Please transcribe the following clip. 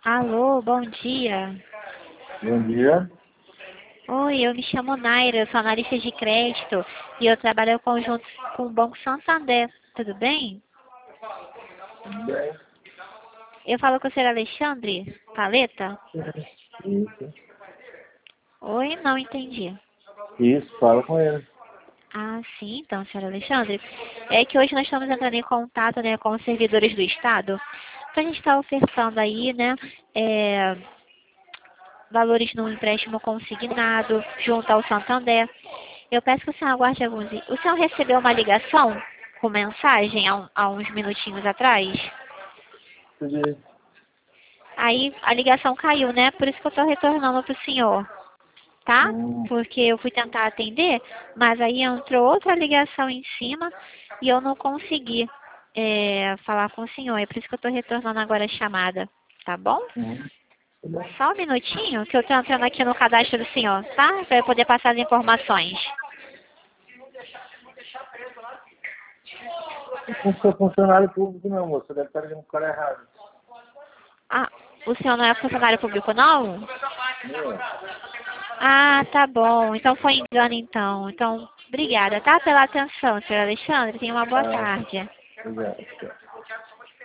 Alô, bom dia. Bom dia. Oi, eu me chamo Naira, eu sou analista de crédito e eu trabalho em conjunto com o Banco Santander. Tudo bem? Tudo bem? Eu falo com o senhor Alexandre Paleta? Isso. Oi, não entendi. Isso, fala com ele. Ah, sim, então, senhor Alexandre. É que hoje nós estamos entrando em contato, né, com os servidores do Estado, para a gente estar ofertando aí, né, valores no empréstimo consignado junto ao Santander. Eu peço que o senhor aguarde alguns... O senhor recebeu uma ligação com mensagem há uns minutinhos atrás? Recebi. Aí a ligação caiu, né? Por isso que eu estou retornando para o senhor, tá? Hum, Porque eu fui tentar atender, mas aí entrou outra ligação em cima e eu não consegui falar com o senhor. É por isso que eu estou retornando agora a chamada, tá bom? hum. Tá bom. Só um minutinho que eu estou entrando aqui no cadastro do senhor, tá? Para eu poder passar as informações. Eu não sou funcionário público não, moço. Você deve estar ligando pro cara errado. Ah, o senhor não é funcionário público, não? Não. Ah, tá bom. Então foi engano, então. Então, obrigada, tá? Pela atenção, senhor Alexandre. Tenha uma boa Ah, tarde. obrigado.